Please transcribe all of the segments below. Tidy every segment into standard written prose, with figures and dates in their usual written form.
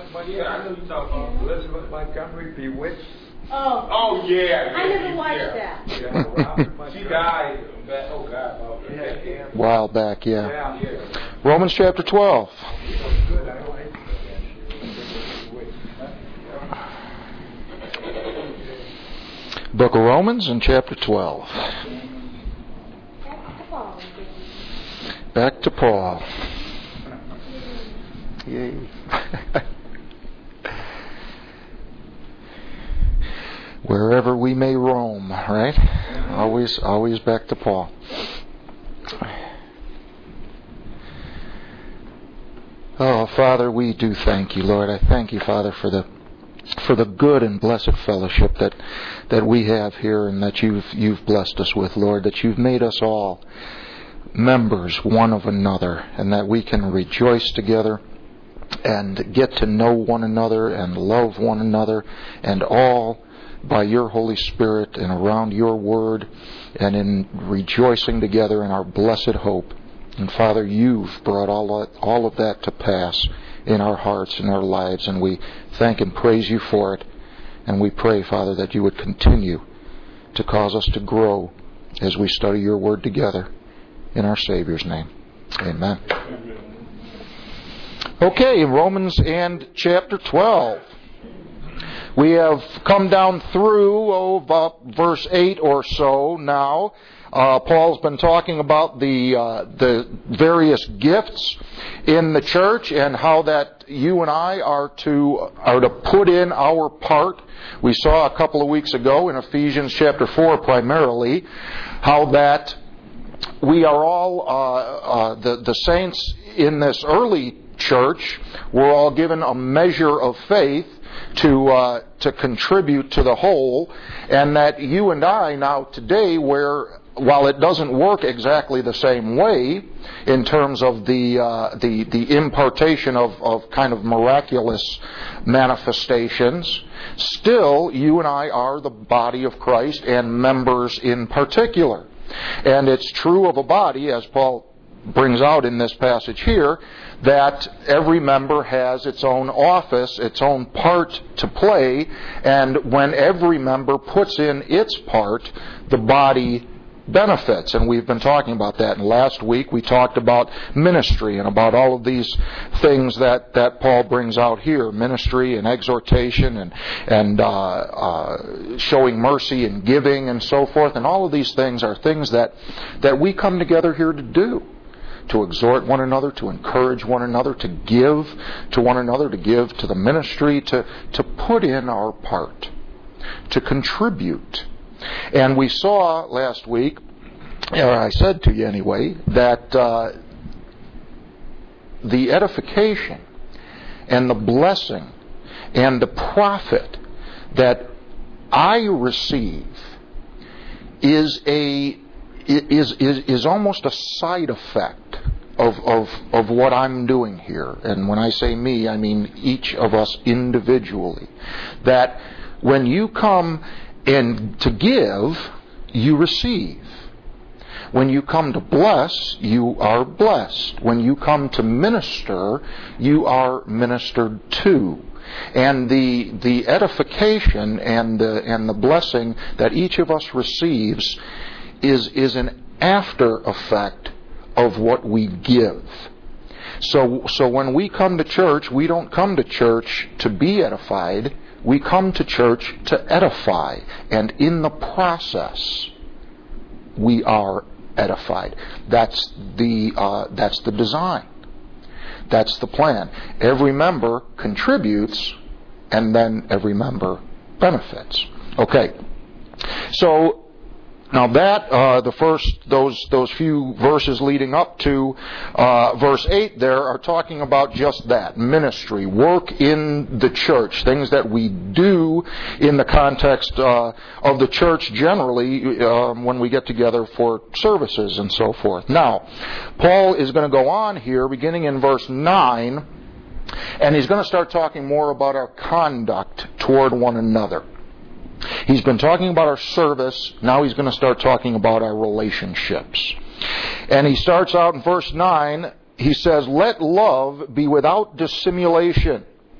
Yeah, I know you talking about Elizabeth Montgomery, Bewitched. Oh yeah. I never watched that. She died. Oh God. A while back, yeah. Romans chapter 12. Book of Romans in chapter 12. Back to Paul. Yay. Wherever we may roam, right? Always back to Paul. Oh, Father, we do thank you, Lord. I thank you, Father, for the good and blessed fellowship that we have here and that you've blessed us with, Lord, that you've made us all members one of another, and that we can rejoice together and get to know one another and love one another, and all by your Holy Spirit and around your word and in rejoicing together in our blessed hope. And Father, you've brought all of that to pass in our hearts and our lives, and we thank and praise you for it. And we pray, Father, that you would continue to cause us to grow as we study your word together. In our Savior's name. Amen. Okay, Romans and chapter 12. We have come down through about verse 8 or so now. Paul's been talking about the various gifts in the church and how that you and I are to put in our part. We saw a couple of weeks ago in Ephesians chapter 4 primarily how that we are all the saints in this early church were all given a measure of faith to contribute to the whole, and that you and I now today, while it doesn't work exactly the same way in terms of the impartation of kind of miraculous manifestations, still you and I are the body of Christ and members in particular. And it's true of a body, as Paul brings out in this passage here, that every member has its own office, its own part to play, and when every member puts in its part, the body benefits. And we've been talking about that. And last week we talked about ministry and about all of these things that Paul brings out here, ministry and exhortation and showing mercy and giving and so forth. And all of these things are things that we come together here to do. To exhort one another, to encourage one another, to give to one another, to give to the ministry, to put in our part, to contribute. And we saw last week, or I said to you anyway, that the edification and the blessing and the profit that I receive is almost a side effect of what I'm doing here. And when I say me, I mean each of us individually. That when you come and to give, you receive. When you come to bless, you are blessed. When you come to minister, you are ministered to. And the edification and the blessing that each of us receives is an after effect of what we give. So when we come to church, we don't come to church to be edified. We come to church to edify. And in the process, we are edified. That's the design. That's the plan. Every member contributes, and then every member benefits. Okay. So now that those few verses leading up to verse 8 there are talking about just that, ministry, work in the church, things that we do in the context of the church generally when we get together for services and so forth. Now, Paul is going to go on here beginning in verse 9, and he's going to start talking more about our conduct toward one another. He's been talking about our service. Now he's going to start talking about our relationships. And he starts out in verse 9. He says, "Let love be without dissimulation.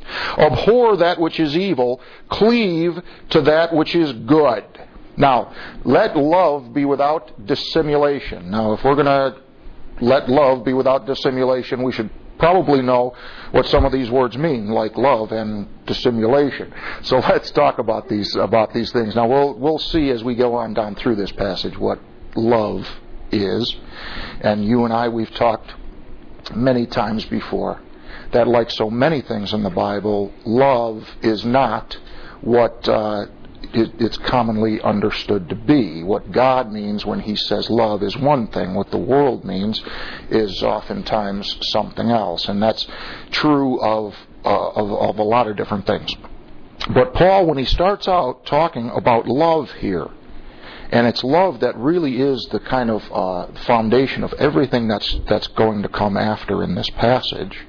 Abhor that which is evil, cleave to that which is good. Now, let love be without dissimulation. Now, if we're going to let love be without dissimulation, we should probably know what some of these words mean, like love and dissimulation. So let's talk about these things. Now, we'll see as we go on down through this passage what love is. And you and I, we've talked many times before that, like so many things in the Bible, love is not what it's commonly understood to be. What God means when He says love is one thing. What the world means is oftentimes something else. And that's true of a lot of different things. But Paul, when he starts out talking about love here, and it's love that really is the kind of foundation of everything that's going to come after in this passage,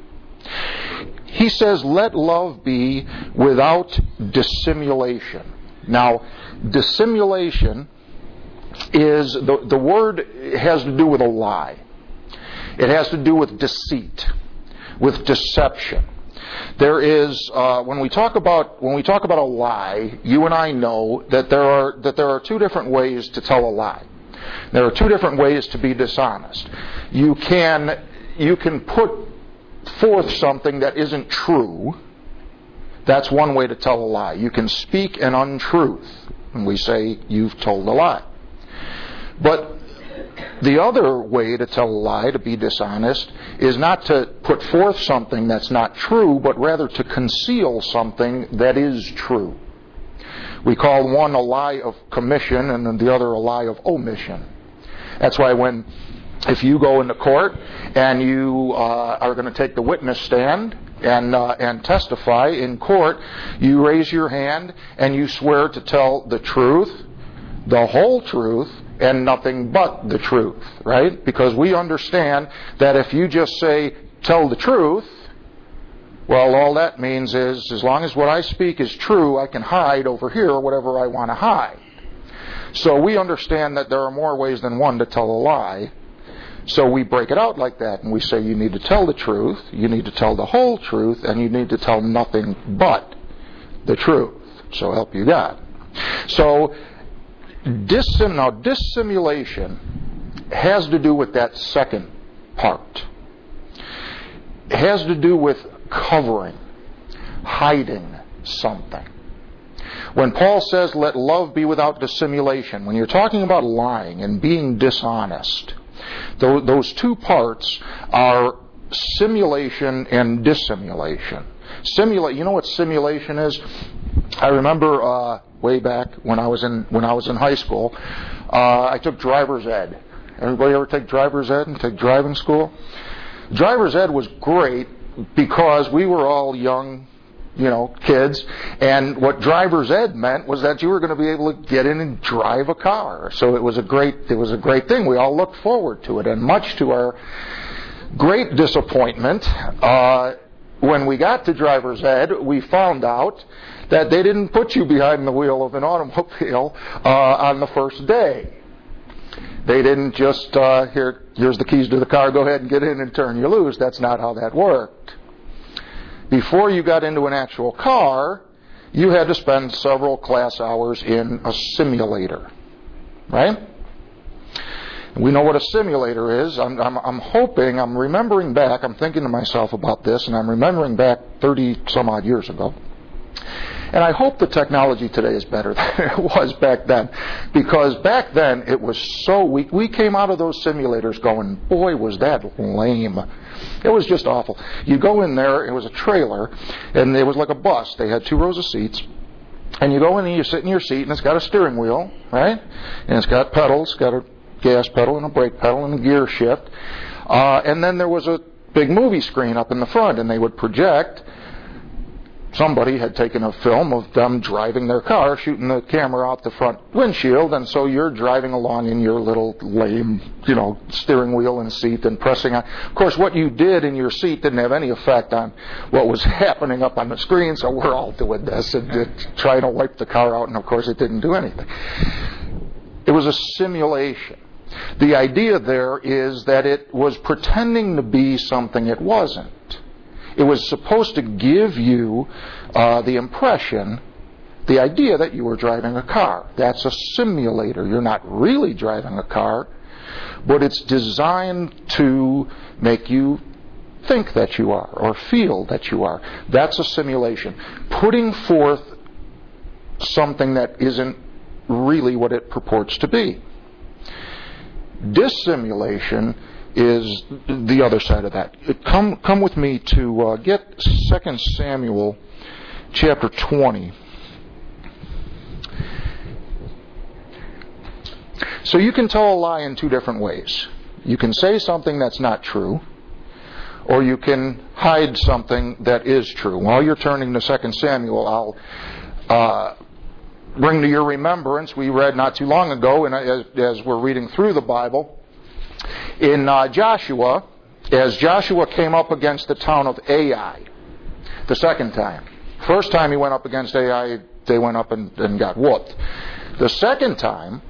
he says, let love be without dissimulation. Now, dissimulation is, the word has to do with a lie. It has to do with deceit, with deception. There is, when we talk about a lie, you and I know that there are two different ways to tell a lie. There are two different ways to be dishonest. You can put forth something that isn't true. That's one way to tell a lie. You can speak an untruth, and we say you've told a lie. But the other way to tell a lie, to be dishonest, is not to put forth something that's not true, but rather to conceal something that is true. We call one a lie of commission and the other a lie of omission. That's why if you go into court and you are going to take the witness stand and testify in court, you raise your hand and you swear to tell the truth, the whole truth, and nothing but the truth, right? Because we understand that if you just say, tell the truth, well, all that means is, as long as what I speak is true, I can hide over here whatever I want to hide. So we understand that there are more ways than one to tell a lie. So we break it out like that, and we say you need to tell the truth, you need to tell the whole truth, and you need to tell nothing but the truth. So help you God. So dissimulation has to do with that second part. It has to do with covering, hiding something. When Paul says, let love be without dissimulation, when you're talking about lying and being dishonest, those two parts are simulation and dissimulation. You know what simulation is? I remember way back when I was in high school, I took driver's ed. Everybody ever take driver's ed and take driving school? Driver's ed was great because we were all young, kids, and what driver's ed meant was that you were going to be able to get in and drive a car. So it was a great thing. We all looked forward to it, and much to our great disappointment, when we got to driver's ed, we found out that they didn't put you behind the wheel of an automobile on the first day. They didn't just, here's the keys to the car, go ahead and get in and turn you loose. That's not how that worked. Before you got into an actual car, you had to spend several class hours in a simulator, right? We know what a simulator is. I'm remembering back, I'm thinking to myself about this, and I'm remembering back 30 some odd years ago. And I hope the technology today is better than it was back then. Because back then, it was so weak. We came out of those simulators going, boy, was that lame. It was just awful. You go in there, it was a trailer, and it was like a bus. They had 2 rows of seats. And you go in and you sit in your seat, and it's got a steering wheel, right? And it's got pedals, got a gas pedal and a brake pedal and a gear shift. And then there was a big movie screen up in the front, and they would project. Somebody had taken a film of them driving their car, shooting the camera out the front windshield, and so you're driving along in your little lame, steering wheel and seat and pressing on. Of course, what you did in your seat didn't have any effect on what was happening up on the screen, so we're all doing this and trying to wipe the car out, and of course it didn't do anything. It was a simulation. The idea there is that it was pretending to be something it wasn't. It was supposed to give you the impression, the idea that you were driving a car. That's a simulator. You're not really driving a car, but it's designed to make you think that you are or feel that you are. That's a simulation. Putting forth something that isn't really what it purports to be. Dissimulation is the other side of that. Come with me to get 2 Samuel chapter 20. So you can tell a lie in two different ways. You can say something that's not true, or you can hide something that is true. While you're turning to 2 Samuel, I'll bring to your remembrance, we read not too long ago, and as we're reading through the Bible, in Joshua, as Joshua came up against the town of Ai, the second time. First time he went up against Ai, they went up and got whooped. The second time,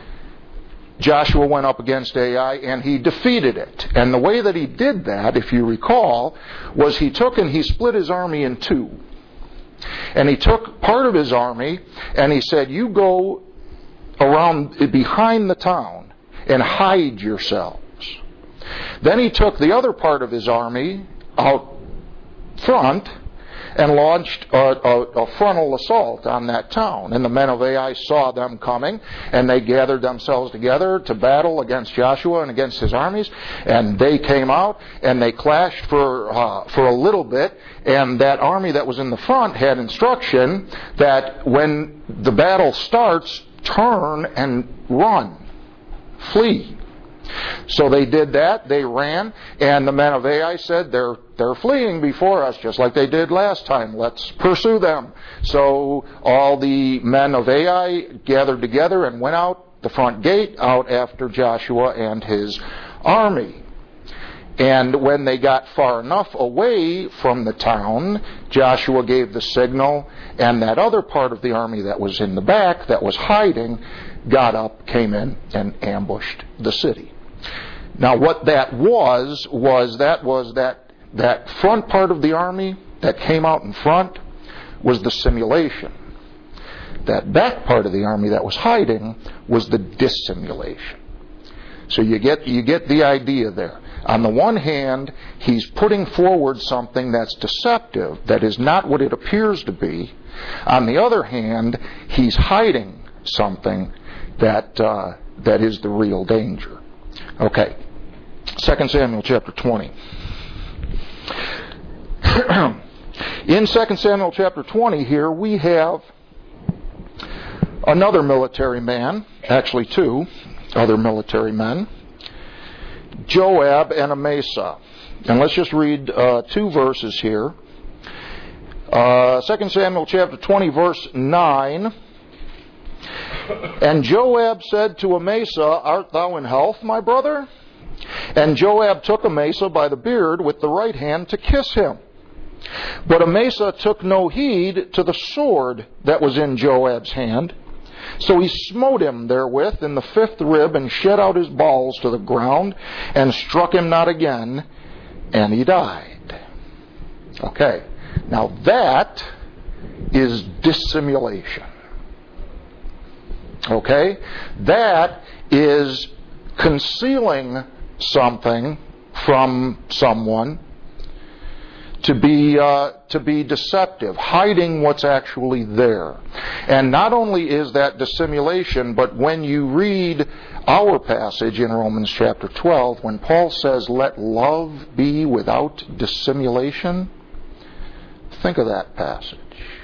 Joshua went up against Ai and he defeated it. And the way that he did that, if you recall, was he took and he split his army in two. And he took part of his army and he said, you go around behind the town and hide yourselves. Then he took the other part of his army out front and launched a frontal assault on that town. And the men of Ai saw them coming, and they gathered themselves together to battle against Joshua and against his armies. And they came out, and they clashed for a little bit. And that army that was in the front had instruction that when the battle starts, turn and run, flee. So they did that, they ran, and the men of Ai said, they're fleeing before us, just like they did last time. Let's pursue them. So all the men of Ai gathered together and went out the front gate, out after Joshua and his army. And when they got far enough away from the town, Joshua gave the signal, and that other part of the army that was in the back, that was hiding, got up, came in, and ambushed the city. Now what that was that front part of the army that came out in front was the simulation. That back part of the army that was hiding was the dissimulation. So you get the idea there. On the one hand, he's putting forward something that's deceptive, that is not what it appears to be. On the other hand, he's hiding something that is the real danger. Okay, 2 Samuel chapter 20. In 2 Samuel chapter 20 here, we have another military man, actually two other military men, Joab and Amasa. And let's just read two verses here. 2 Samuel chapter 20, verse 9. And Joab said to Amasa, art thou in health, my brother? And Joab took Amasa by the beard with the right hand to kiss him. But Amasa took no heed to the sword that was in Joab's hand. So he smote him therewith in the fifth rib, and shed out his balls to the ground, and struck him not again, and he died. Okay, now that is dissimulation. Okay? That is concealing something from someone to be deceptive, hiding what's actually there. And not only is that dissimulation, but when you read our passage in Romans chapter 12, when Paul says, let love be without dissimulation, think of that passage.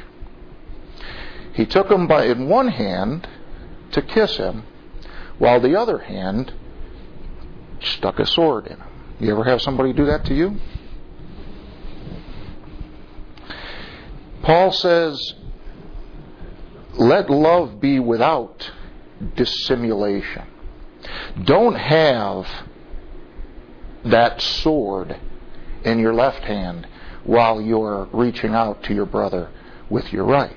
He took him in one hand to kiss him, while the other hand stuck a sword in him. You ever have somebody do that to you? Paul says, let love be without dissimulation. Don't have that sword in your left hand while you're reaching out to your brother with your right.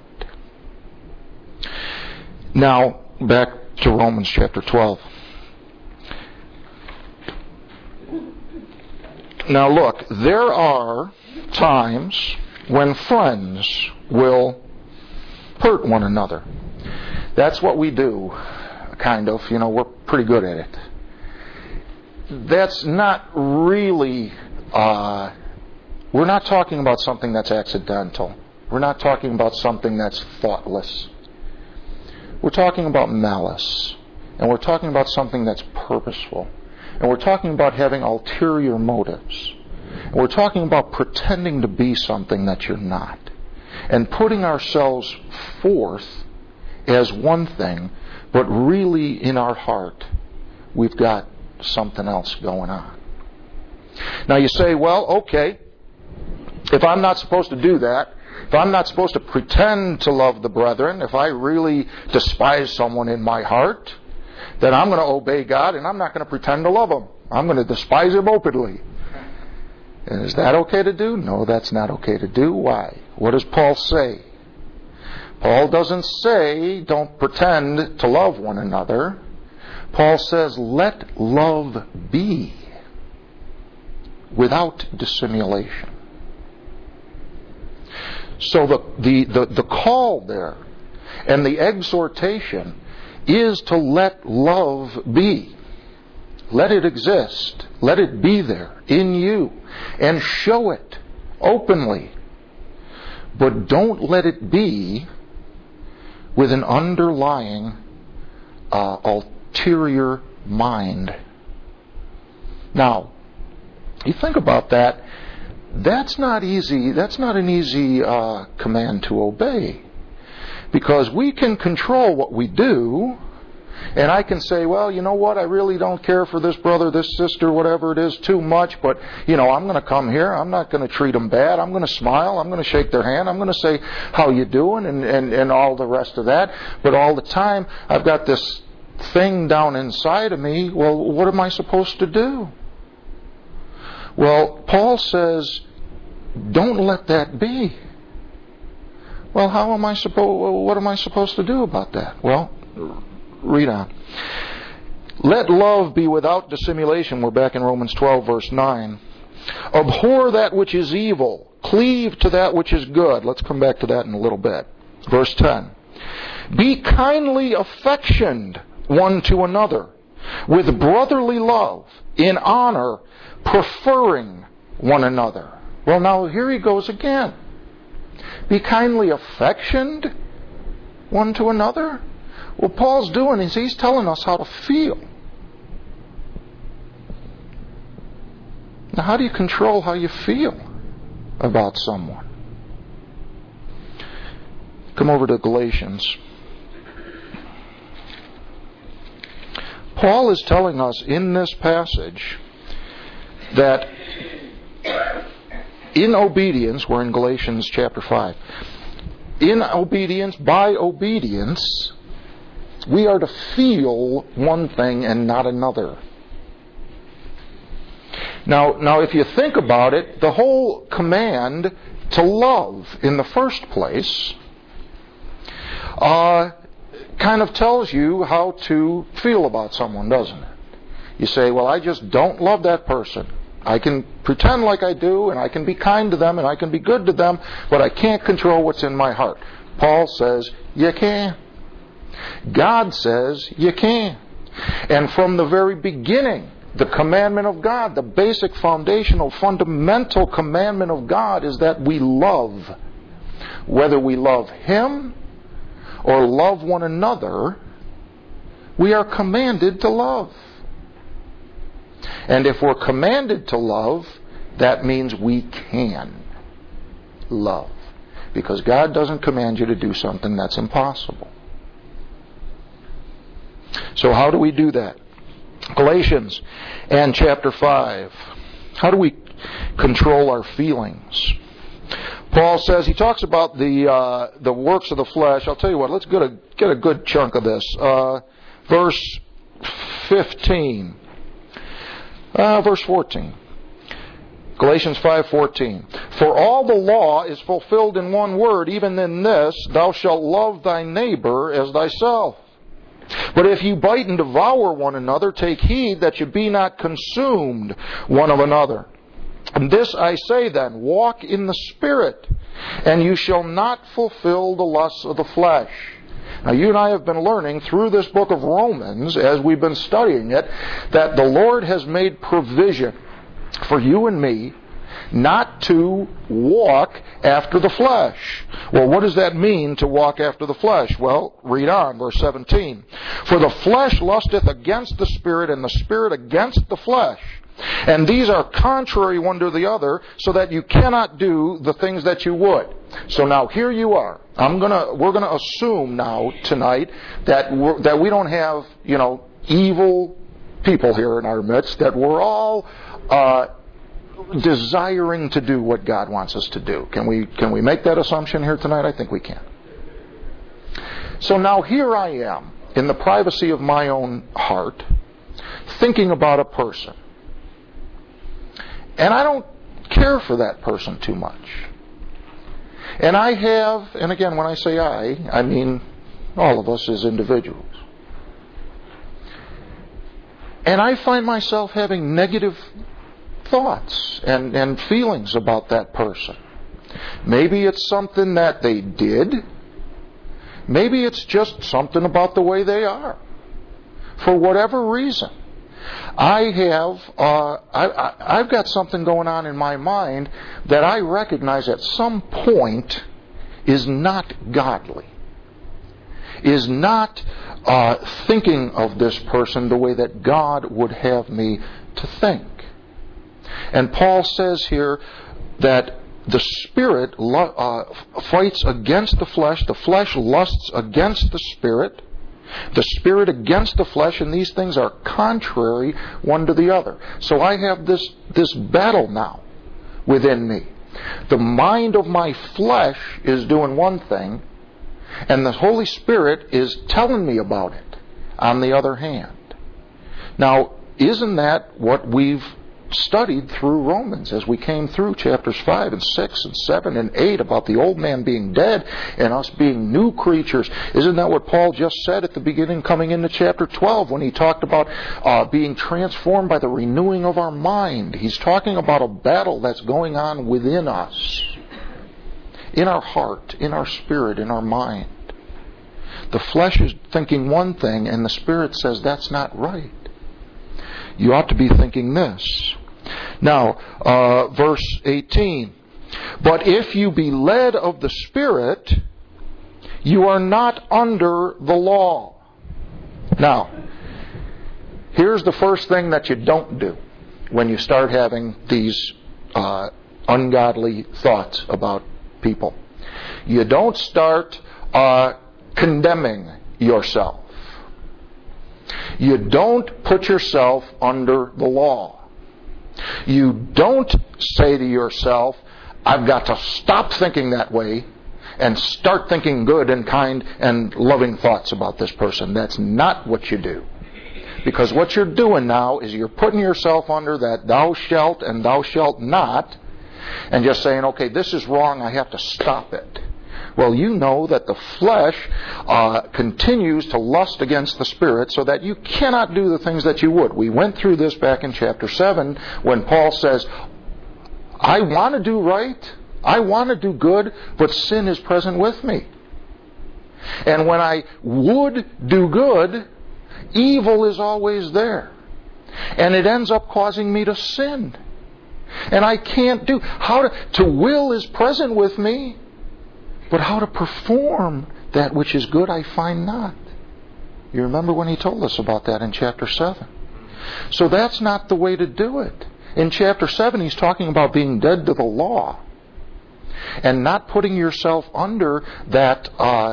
Now, back to Romans chapter 12. Now look, there are times when friends will hurt one another. That's what we do, kind of. We're pretty good at it. That's not really, we're not talking about something that's accidental. We're not talking about something that's thoughtless. We're talking about malice. And we're talking about something that's purposeful. And we're talking about having ulterior motives. And we're talking about pretending to be something that you're not. And putting ourselves forth as one thing, but really in our heart, we've got something else going on. Now you say, well, okay, if I'm not supposed to do that, if I'm not supposed to pretend to love the brethren, if I really despise someone in my heart, then I'm going to obey God and I'm not going to pretend to love him. I'm going to despise him openly. And is that okay to do? No, that's not okay to do. Why? What does Paul say? Paul doesn't say don't pretend to love one another. Paul says let love be without dissimulation. So the call there and the exhortation is to let love be. Let it exist. Let it be there in you. And show it openly. But don't let it be with an underlying ulterior mind. Now, you think about that. That's not easy. That's not an easy command to obey. Because we can control what we do, and I can say, well, you know what, I really don't care for this brother, this sister, whatever it is, too much, but, I'm going to come here, I'm not going to treat them bad, I'm going to smile, I'm going to shake their hand, I'm going to say, how you doing, and all the rest of that. But all the time, I've got this thing down inside of me, well, what am I supposed to do? Well, Paul says, don't let that be. Well, what am I supposed to do about that? Well, read on. Let love be without dissimulation. We're back in Romans 12, verse 9. Abhor that which is evil. Cleave to that which is good. Let's come back to that in a little bit. Verse 10. Be kindly affectioned one to another, with brotherly love, in honor, preferring one another. Well, now here he goes again. Be kindly affectioned one to another. What Paul's doing is he's telling us how to feel. Now, how do you control how you feel about someone? Come over to Galatians. Paul is telling us in this passage that in obedience, we're in Galatians chapter 5, in obedience, by obedience, we are to feel one thing and not another. Now, if you think about it, the whole command to love in the first place kind of tells you how to feel about someone, doesn't it? You say, well, I just don't love that person. I can pretend like I do, and I can be kind to them, and I can be good to them, but I can't control what's in my heart. Paul says, you can. God says, you can. And from the very beginning, the commandment of God, the basic foundational, fundamental commandment of God is that we love. Whether we love Him or love one another, we are commanded to love. And if we're commanded to love, that means we can love. Because God doesn't command you to do something that's impossible. So how do we do that? Galatians and chapter 5. How do we control our feelings? Paul says, he talks about the works of the flesh. I'll tell you what, let's get a good chunk of this. Verse 15. Verse 14. Galatians 5:14. For all the law is fulfilled in one word, even in this, thou shalt love thy neighbor as thyself. But if you bite and devour one another, take heed that you be not consumed one of another. And this I say then, walk in the Spirit, and you shall not fulfill the lusts of the flesh. Now, you and I have been learning through this book of Romans, as we've been studying it, that the Lord has made provision for you and me not to walk after the flesh. Well, what does that mean, to walk after the flesh? Well, read on, verse 17. For the flesh lusteth against the Spirit, and the Spirit against the flesh. And these are contrary one to the other, so that you cannot do the things that you would. So now here you are. We're gonna assume now tonight that we don't have, evil people here in our midst, that we're all desiring to do what God wants us to do. Can we make that assumption here tonight? I think we can. So now here I am, in the privacy of my own heart, thinking about a person. And I don't care for that person too much. And I have, and again, when I say I mean all of us as individuals. And I find myself having negative thoughts and feelings about that person. Maybe it's something that they did. Maybe it's just something about the way they are. For whatever reason. I've got something going on in my mind that I recognize at some point is not godly, is not thinking of this person the way that God would have me to think. And Paul says here that the Spirit fights against the flesh lusts against the Spirit against the flesh, and these things are contrary one to the other. So I have this battle now within me. The mind of my flesh is doing one thing, and the Holy Spirit is telling me about it on the other hand. Now, isn't that what we've studied through Romans as we came through chapters 5 and 6 and 7 and 8 about the old man being dead and us being new creatures? Isn't that what Paul just said at the beginning, coming into chapter 12, when he talked about being transformed by the renewing of our mind? He's talking about a battle that's going on within us, in our heart, in our spirit, in our mind. The flesh is thinking one thing, and the Spirit says that's not right. You ought to be thinking this. Now, verse 18. But if you be led of the Spirit, you are not under the law. Now, here's the first thing that you don't do when you start having these ungodly thoughts about people. You don't start condemning yourself. You don't put yourself under the law. You don't say to yourself, I've got to stop thinking that way and start thinking good and kind and loving thoughts about this person. That's not what you do. Because what you're doing now is you're putting yourself under that thou shalt and thou shalt not, and just saying, okay, this is wrong, I have to stop it. Well, you know that the flesh continues to lust against the Spirit, so that you cannot do the things that you would. We went through this back in chapter 7 when Paul says, I want to do right, I want to do good, but sin is present with me. And when I would do good, evil is always there. And it ends up causing me to sin. And I can't do. To will is present with me, but how to perform that which is good I find not. You remember when he told us about that in chapter 7. So that's not the way to do it. In chapter 7 he's talking about being dead to the law and not putting yourself under that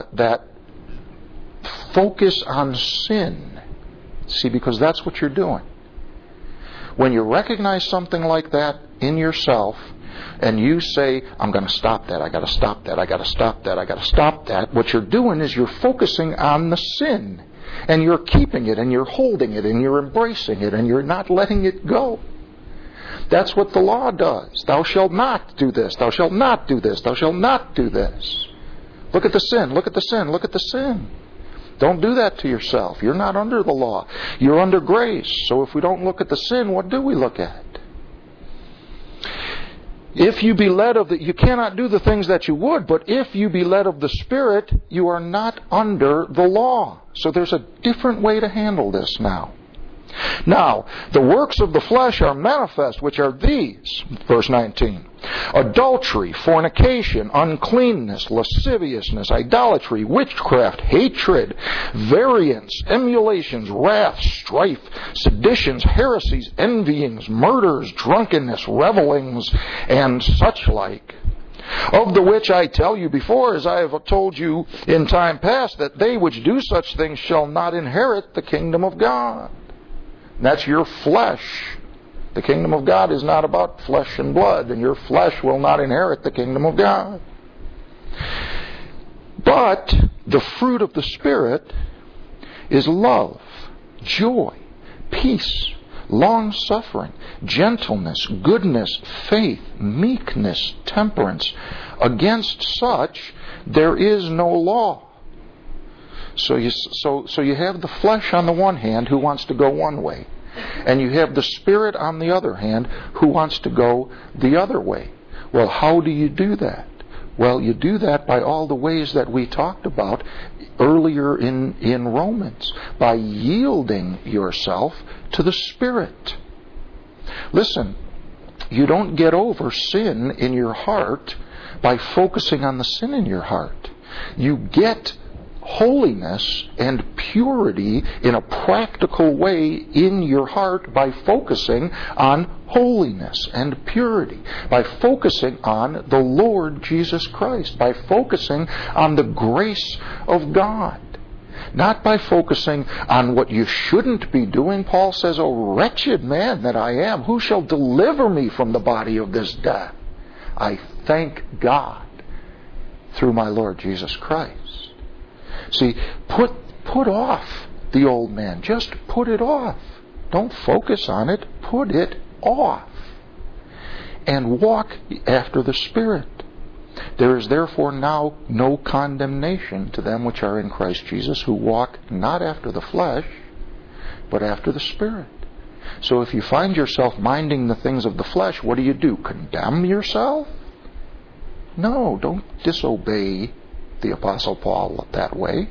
focus on sin. See, because that's what you're doing. When you recognize something like that in yourself, and you say, I'm going to stop that, I got to stop that, I got to stop that, I got to stop that, what you're doing is you're focusing on the sin. And you're keeping it, and you're holding it, and you're embracing it, and you're not letting it go. That's what the law does. Thou shalt not do this, thou shalt not do this, thou shalt not do this. Look at the sin, look at the sin, look at the sin. Don't do that to yourself. You're not under the law. You're under grace. So if we don't look at the sin, what do we look at? If you be led of you cannot do the things that you would, but if you be led of the Spirit, you are not under the law. So there's a different way to handle this now. Now, the works of the flesh are manifest, which are these, verse 19. Adultery, fornication, uncleanness, lasciviousness, idolatry, witchcraft, hatred, variance, emulations, wrath, strife, seditions, heresies, envyings, murders, drunkenness, revellings, and such like. Of the which I tell you before, as I have told you in time past, that they which do such things shall not inherit the kingdom of God. That's your flesh. The kingdom of God is not about flesh and blood, and your flesh will not inherit the kingdom of God. But the fruit of the Spirit is love, joy, peace, long-suffering, gentleness, goodness, faith, meekness, temperance. Against such there is no law. So you have the flesh on the one hand who wants to go one way. And you have the Spirit on the other hand who wants to go the other way. Well, how do you do that? Well, you do that by all the ways that we talked about earlier in Romans. By yielding yourself to the Spirit. Listen, you don't get over sin in your heart by focusing on the sin in your heart. You get holiness and purity in a practical way in your heart by focusing on holiness and purity, by focusing on the Lord Jesus Christ, by focusing on the grace of God, not by focusing on what you shouldn't be doing. Paul says, "O wretched man that I am, who shall deliver me from the body of this death? I thank God through my Lord Jesus Christ." See, put off the old man. Just put it off. Don't focus on it. Put it off. And walk after the Spirit. There is therefore now no condemnation to them which are in Christ Jesus, who walk not after the flesh, but after the Spirit. So if you find yourself minding the things of the flesh, what do? Condemn yourself? No, don't disobey the Apostle Paul that way.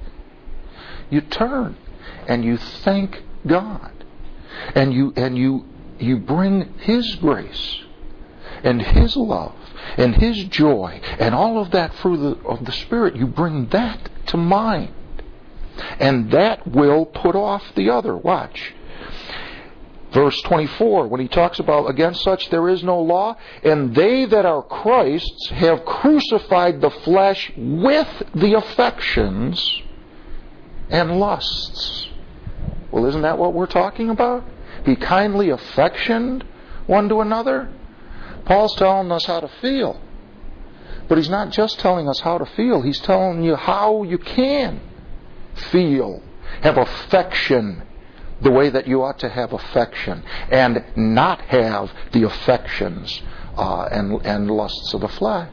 You turn and you thank God, and you bring His grace and His love and His joy and all of that fruit of the Spirit. You bring that to mind, and that will put off the other. Watch. Verse 24, when he talks about against such there is no law, and they that are Christ's have crucified the flesh with the affections and lusts. Well, isn't that what we're talking about? Be kindly affectioned one to another. Paul's telling us how to feel. But he's not just telling us how to feel. He's telling you how you can feel, have affection, the way that you ought to have affection, and not have the affections and lusts of the flesh.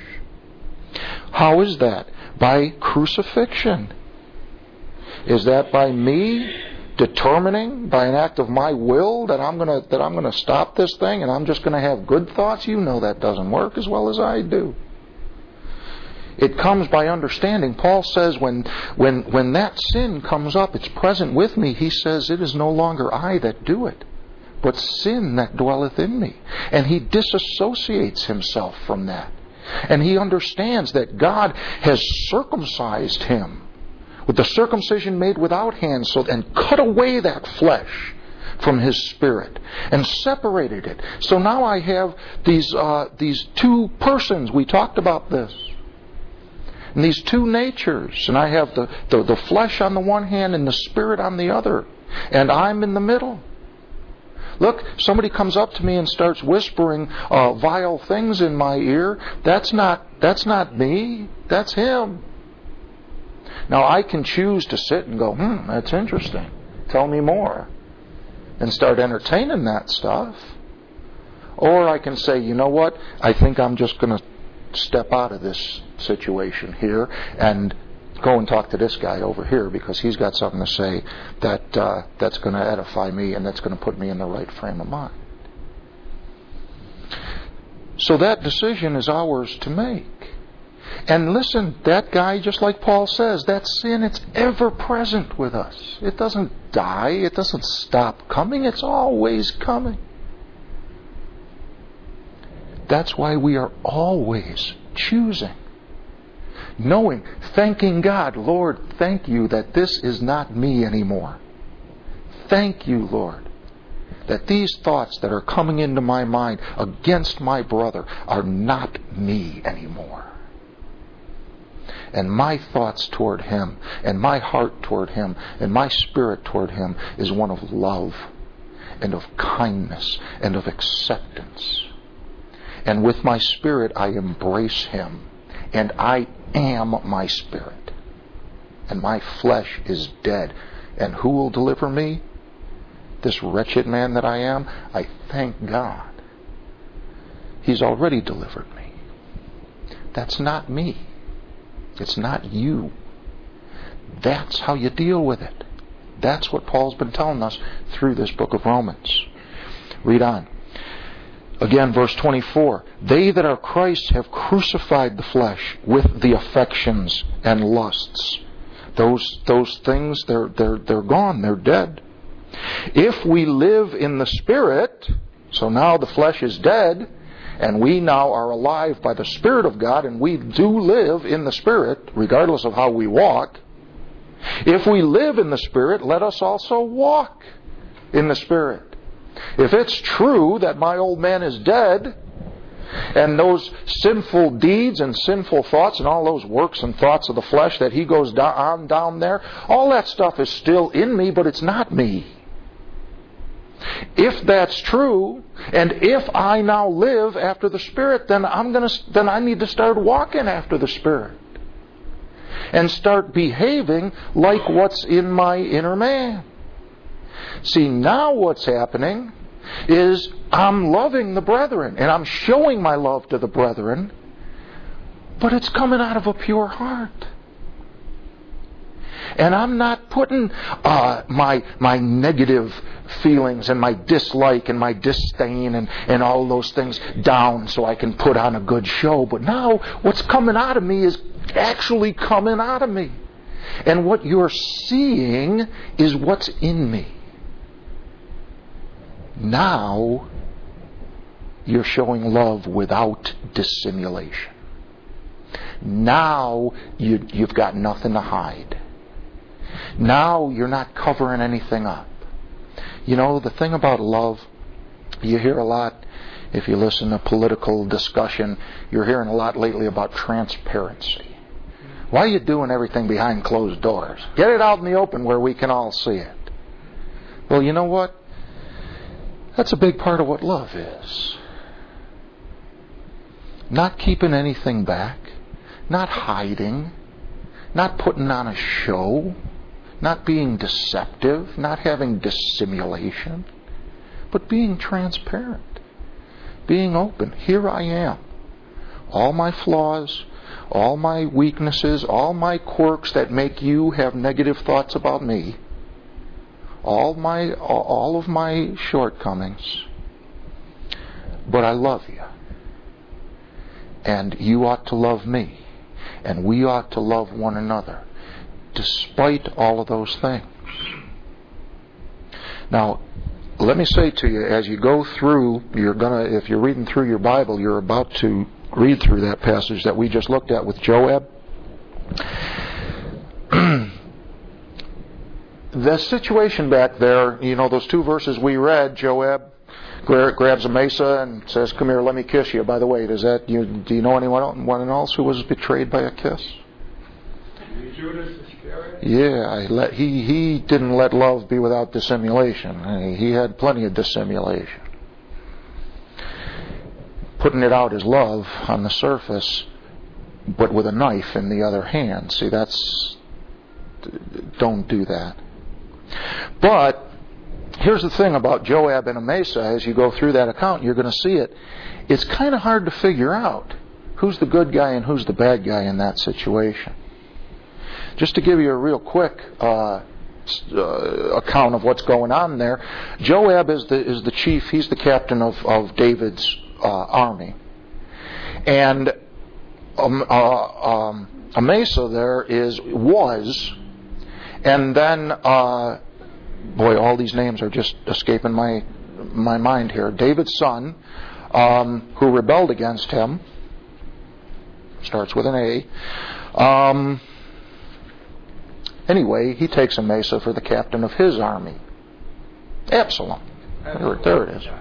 How is that? By crucifixion. Is that by me determining, by an act of my will, that I'm gonna stop this thing and I'm just gonna have good thoughts? You know that doesn't work as well as I do. It comes by understanding. Paul says when that sin comes up, it's present with me. He says, it is no longer I that do it, but sin that dwelleth in me. And he disassociates himself from that. And he understands that God has circumcised him with the circumcision made without hands, and cut away that flesh from his spirit and separated it. So now I have these two persons. We talked about this. And these two natures, and I have the flesh on the one hand and the Spirit on the other, and I'm in the middle. Look, somebody comes up to me and starts whispering vile things in my ear. That's not me. That's him. Now I can choose to sit and go, that's interesting. Tell me more, and start entertaining that stuff. Or I can say, you know what? I think I'm just going to step out of this situation here and go and talk to this guy over here, because he's got something to say that's going to edify me and that's going to put me in the right frame of mind. So that decision is ours to make. And listen, that guy, just like Paul says, that sin, it's ever present with us. It doesn't die. It doesn't stop coming. It's always coming. That's why we are always choosing. Knowing, thanking God, Lord, thank you that this is not me anymore. Thank you, Lord, that these thoughts that are coming into my mind against my brother are not me anymore. And my thoughts toward him, and my heart toward him, and my spirit toward him is one of love, and of kindness, and of acceptance. And with my spirit I embrace him, and I am my spirit. And my flesh is dead. And who will deliver me? This wretched man that I am? I thank God. He's already delivered me. That's not me. It's not you. That's how you deal with it. That's what Paul's been telling us through this book of Romans. Read on. Again, verse 24. They that are Christ have crucified the flesh with the affections and lusts. Those things, they're gone. They're dead. If we live in the Spirit, so now the flesh is dead, and we now are alive by the Spirit of God, and we do live in the Spirit, regardless of how we walk. If we live in the Spirit, let us also walk in the Spirit. If it's true that my old man is dead, and those sinful deeds and sinful thoughts and all those works and thoughts of the flesh that he goes down there, all that stuff is still in me, but it's not me. If that's true, and if I now live after the Spirit, then I need to start walking after the Spirit. And start behaving like what's in my inner man. See, now what's happening is I'm loving the brethren, and I'm showing my love to the brethren, but it's coming out of a pure heart. And I'm not putting my negative feelings and my dislike and my disdain and all those things down so I can put on a good show. But now what's coming out of me is actually coming out of me. And what you're seeing is what's in me. Now you're showing love without dissimulation. Now you've got nothing to hide. Now you're not covering anything up. You know, the thing about love, you hear a lot, if you listen to political discussion, you're hearing a lot lately about transparency. Why are you doing everything behind closed doors? Get it out in the open where we can all see it. Well, you know what? That's a big part of what love is. Not keeping anything back, not hiding, not putting on a show, not being deceptive, not having dissimulation, but being transparent, being open. Here I am. All my flaws, all my weaknesses, all my quirks that make you have negative thoughts about me, all of my shortcomings, but I love you. And you ought to love me. And we ought to love one another, despite all of those things. Now, let me say to you, as you go through, if you're reading through your Bible, you're about to read through that passage that we just looked at with Joab. The situation back there, you know, those two verses we read, Joab grabs a mesa and says, "Come here, let me kiss you." By the way, do you know anyone else who was betrayed by a kiss? Judas Iscariot? Yeah, he didn't let love be without dissimulation. He had plenty of dissimulation. Putting it out as love on the surface, but with a knife in the other hand. See, don't do that. But here's the thing about Joab and Amasa. As you go through that account, you're going to see it. It's kind of hard to figure out who's the good guy and who's the bad guy in that situation. Just to give you a real quick account of what's going on there, Joab is the chief. He's the captain of David's army. And Amasa there was, and then, boy, all these names are just escaping my mind here. David's son, who rebelled against him, starts with an A. Anyway, he takes Amasa for the captain of his army. Absalom. There it is.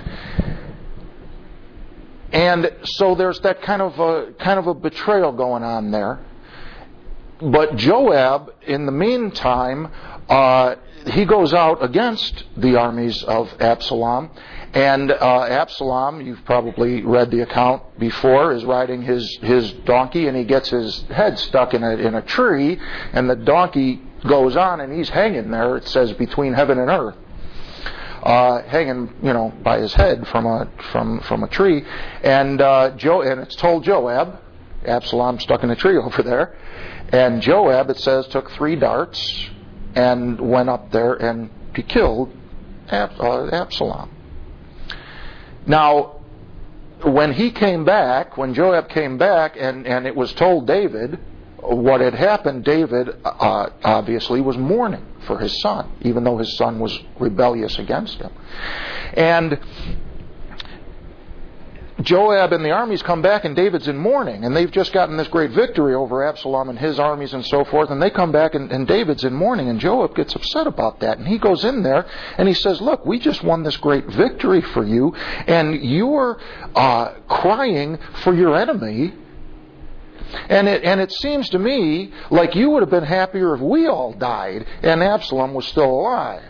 And so there's that kind of a betrayal going on there. But Joab, in the meantime, he goes out against the armies of Absalom. And Absalom, you've probably read the account before, is riding his donkey, and he gets his head stuck in a tree, and the donkey goes on, and he's hanging there, it says, between heaven and earth. Hanging, by his head from a tree, and it's told Joab, Absalom stuck in a tree over there, and Joab, it says, took 3 darts and went up there and he killed Absalom. Now, when Joab came back, and it was told David what had happened, David obviously was mourning for his son, even though his son was rebellious against him. And Joab and the armies come back, and David's in mourning, and they've just gotten this great victory over Absalom and his armies and so forth, and they come back, and David's in mourning, and Joab gets upset about that, and he goes in there and he says, look, we just won this great victory for you, and you're crying for your enemy. And it seems to me like you would have been happier if we all died and Absalom was still alive.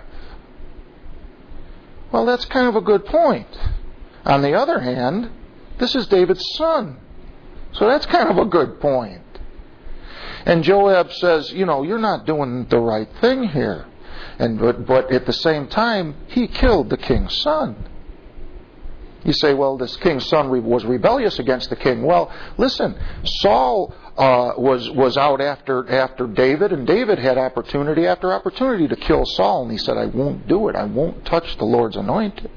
Well, that's kind of a good point. On the other hand, this is David's son. So that's kind of a good point. And Joab says, you're not doing the right thing here. But at the same time, he killed the king's son. You say, well, this king's son was rebellious against the king. Well, listen, Saul was out after David, and David had opportunity after opportunity to kill Saul, and he said, I won't do it. I won't touch the Lord's anointed.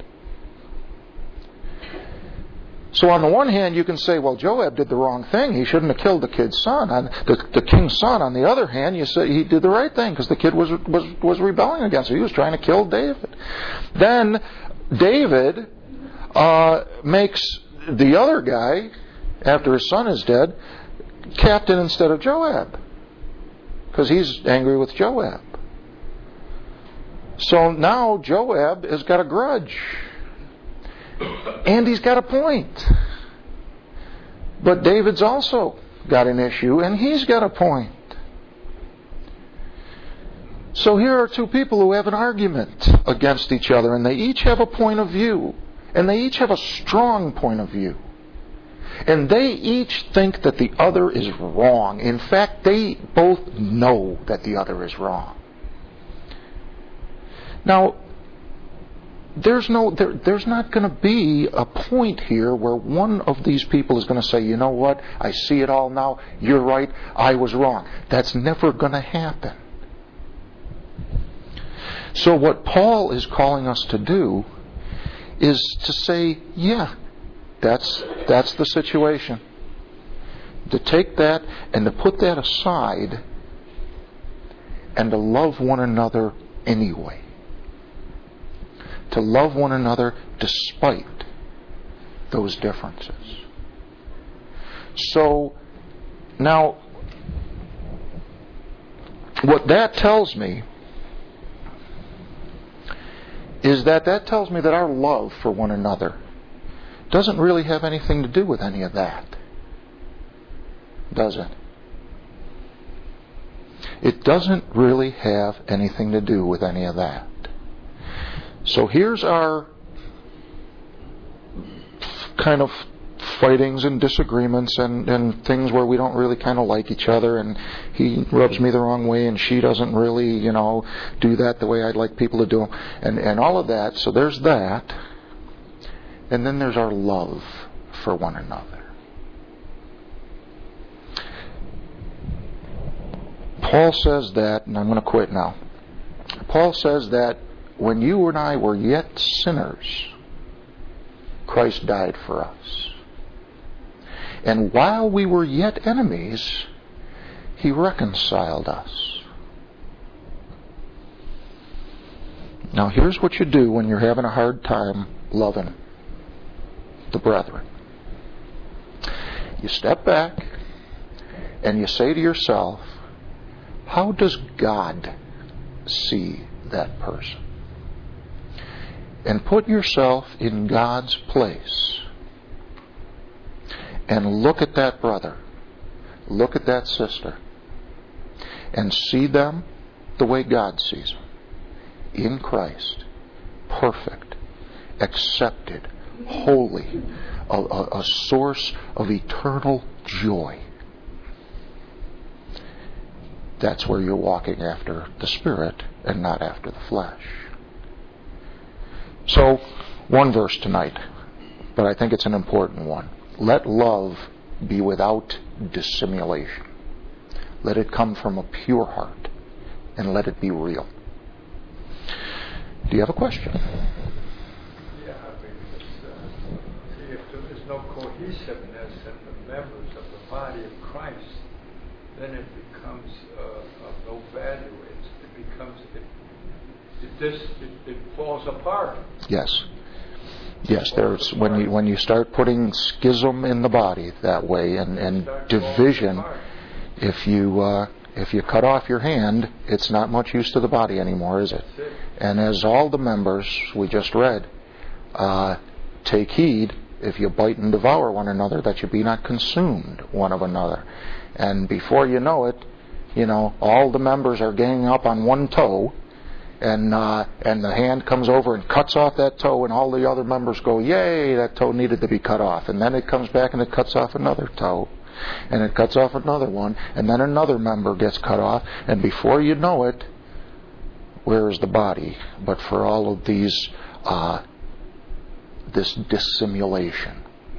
So on the one hand, you can say, well, Joab did the wrong thing. He shouldn't have killed the kid's son, the king's son. On the other hand, you say he did the right thing because the kid was rebelling against him. He was trying to kill David. Then David makes the other guy, after his son is dead, captain instead of Joab, because he's angry with Joab. So now Joab has got a grudge, and he's got a point. But David's also got an issue, and he's got a point. So here are 2 people who have an argument against each other, and they each have a point of view. And they each have a strong point of view. And they each think that the other is wrong. In fact, they both know that the other is wrong. Now, there's not going to be a point here where one of these people is going to say, you know what, I see it all now, you're right, I was wrong. That's never going to happen. So what Paul is calling us to do is to say, yeah, that's the situation. To take that and to put that aside and to love one another anyway. To love one another despite those differences. So, now, what that tells me is that tells me that our love for one another doesn't really have anything to do with any of that. Does it? It doesn't really have anything to do with any of that. So here's our kind of fightings and disagreements and things where we don't really kind of like each other, and he rubs me the wrong way and she doesn't really, do that the way I'd like people to do, and all of that. So there's that. And then there's our love for one another. Paul says that, and I'm going to quit now. Paul says that when you and I were yet sinners, Christ died for us. And while we were yet enemies, He reconciled us. Now here's what you do when you're having a hard time loving the brethren. You step back and you say to yourself, how does God see that person? And put yourself in God's place. And look at that brother. Look at that sister. And see them the way God sees them. In Christ. Perfect. Accepted. Holy. A source of eternal joy. That's where you're walking after the Spirit and not after the flesh. So, one verse tonight, but I think it's an important one. Let love be without dissimulation. Let it come from a pure heart, and let it be real. Do you have a question? Yeah, see, if there is no cohesiveness in the members of the body of Christ, then it becomes of no value. It falls apart. Yes. Yes, there's when you start putting schism in the body that way and division, if you cut off your hand, it's not much use to the body anymore, is it? And as all the members we just read, take heed if you bite and devour one another, that you be not consumed one of another. And before you know it, all the members are ganging up on one toe, and the hand comes over and cuts off that toe, and all the other members go, yay, that toe needed to be cut off. And then it comes back and it cuts off another toe, and it cuts off another one, and then another member gets cut off, and before you know it, where is the body? But for all of these, this dissimulation.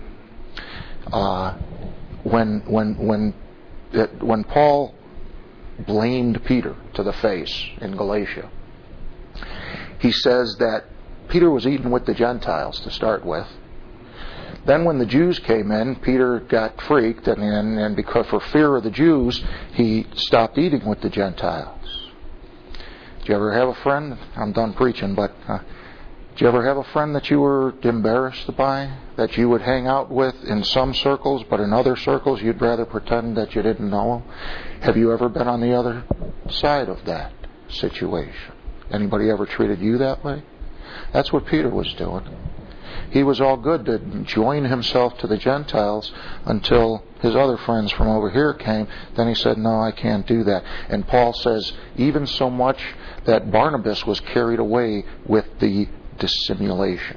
When Paul blamed Peter to the face in Galatia, he says that Peter was eating with the Gentiles to start with. Then when the Jews came in, Peter got freaked, and because for fear of the Jews, he stopped eating with the Gentiles. Did you ever have a friend? I'm done preaching, but did you ever have a friend that you were embarrassed by, that you would hang out with in some circles, but in other circles you'd rather pretend that you didn't know them? Have you ever been on the other side of that situation? Anybody ever treated you that way? That's what Peter was doing. He was all good to join himself to the Gentiles until his other friends from over here came. Then he said, no, I can't do that. And Paul says, even so much that Barnabas was carried away with the dissimulation.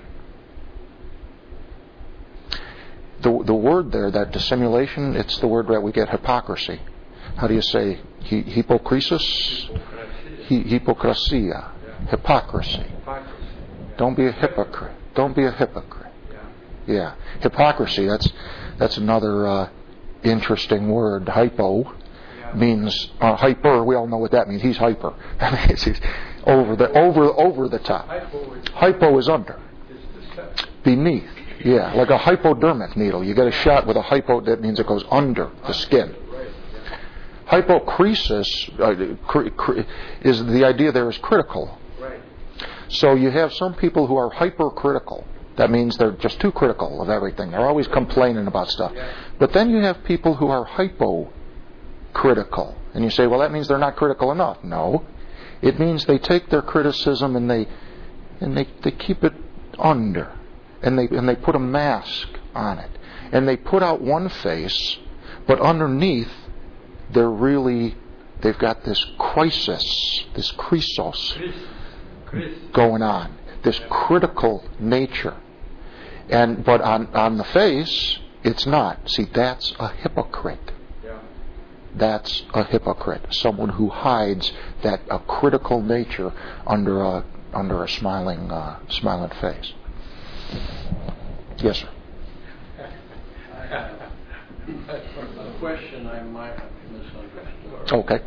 The word there, that dissimulation, it's the word that we get hypocrisy. How do you say hypokrisis? Hypocrisia. Hypocrisy. Don't be a hypocrite. Don't be a hypocrite. Yeah. Hypocrisy, that's another interesting word. Hypo means hyper. We all know what that means. He's hyper. He's over the top. Hypo is under. Beneath. Yeah, like a hypodermic needle. You get a shot with a hypo, that means it goes under the skin. Hypocresis is the idea there is critical. So you have some people who are hypercritical. That means they're just too critical of everything. They're always complaining about stuff. But then you have people who are hypocritical. And you say, well, that means they're not critical enough. No. It means they take their criticism and they keep it under. And they put a mask on it. And they put out one face, but underneath they've got this crisis, this krisos going on, this critical nature. But on the face, it's not. See, that's a hypocrite. That's a hypocrite. Someone who hides a critical nature under a smiling face. Yes, sir. A question I might have misunderstood. Okay.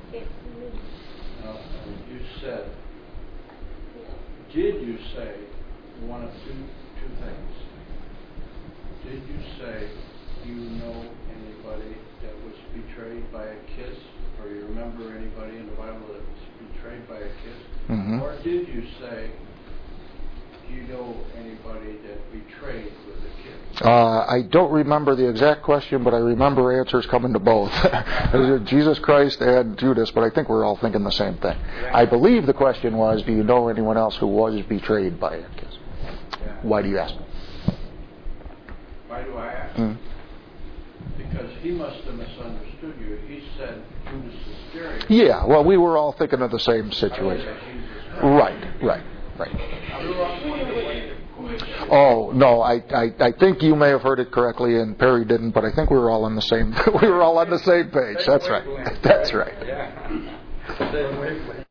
Did you say one of two things? Did you say do you know anybody that was betrayed by a kiss? Or you remember anybody in the Bible that was betrayed by a kiss? Mm-hmm. Or did you say, do you know anybody that betrayed with a kiss? I don't remember the exact question, but I remember answers coming to both. Jesus Christ and Judas, but I think we're all thinking the same thing. I believe the question was, do you know anyone else who was betrayed by a kiss? Why do you ask? Why do I ask? Because he must have misunderstood you. He said Judas Iscariot. Yeah, well, we were all thinking of the same situation. Right. Oh no, I think you may have heard it correctly, and Perry didn't. But I think we were all on the same. We were all on the same page. That's right. That's right. Yeah.